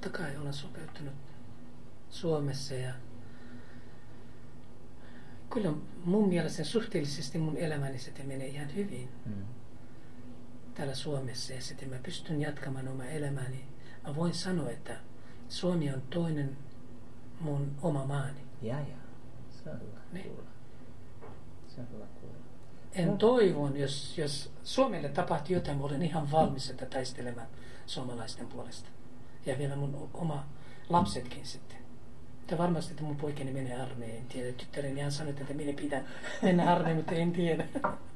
totta kai olen sopeutunut Suomessa ja kyllä mun mielestä suhteellisesti mun elämäni se menee ihan hyvin täällä Suomessa ja sitten mä pystyn jatkamaan omaa elämääni. Mä voin sanoa, että Suomi on toinen mun oma maani. Ja. Se on hyvä kuulla. Se on hyvä kuulla. En toivon, jos Suomelle tapahtuu jotain, mä olen ihan valmis että taistelemaan suomalaisten puolesta. Ja vielä mun oma lapsetkin sitten. Mutta varmasti, että mun poikani menee armeijaan. En tiedä, tyttäreni ihan sanoi, että minä pitää mennä armeijaan, mutta en tiedä.